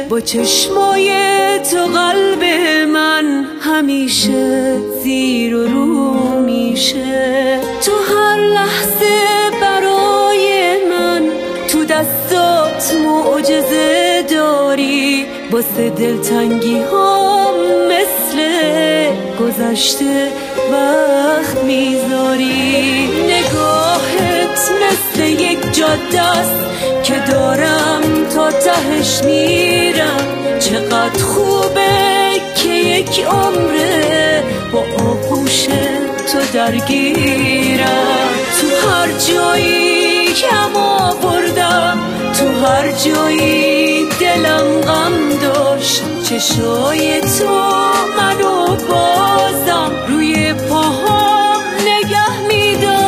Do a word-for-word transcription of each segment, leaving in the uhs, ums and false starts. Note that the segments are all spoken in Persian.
با چشمای تو قلب من همیشه زیر و رو میشه. تو هر لحظه برای من تو دستات معجزه داری، واسه دلتنگی ها مثل گذشته وقت میذاری. نگاهت مثل یک جاده است که دارم تا تهش میرم. چقدر خوبه که یک عمره با آغوش تو درگیرم. تو هر جایی کم آوردم، تو هر جایی دلم غم داشت، چشای تو منو بازم روی پاهام نگه می‌داشت.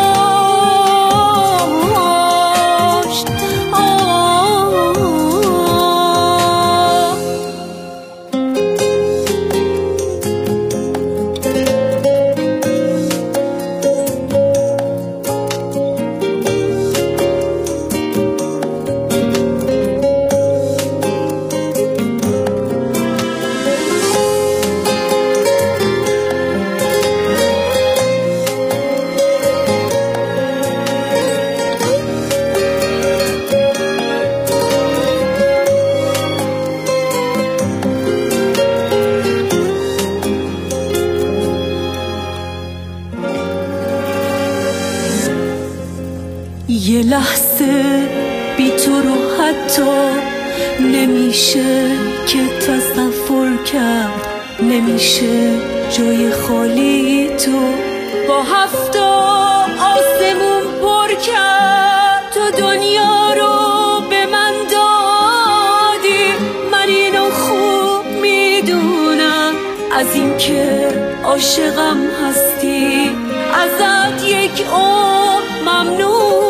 یه لحظه بی تو رو حتی نمیشه که تصور کرد، نمیشه جای خالی تو با هفتا آسمون پر کرد. تو دنیا رو به من دادی، من اینو خوب میدونم، از این که عاشقم هستی ازت یک عمر ممنونم.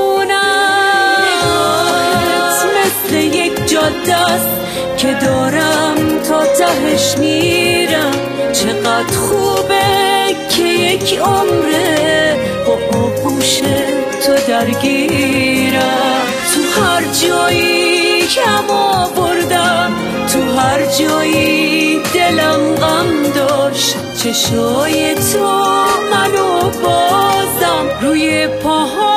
جاده است که دارم تا تهش میرم. چقدر خوبه که یک عمره با آغوش تو درگیرم. تو هر جایی کم آوردم، تو هر جایی دلم غم داشت، چشای تو منو بازم روی پاها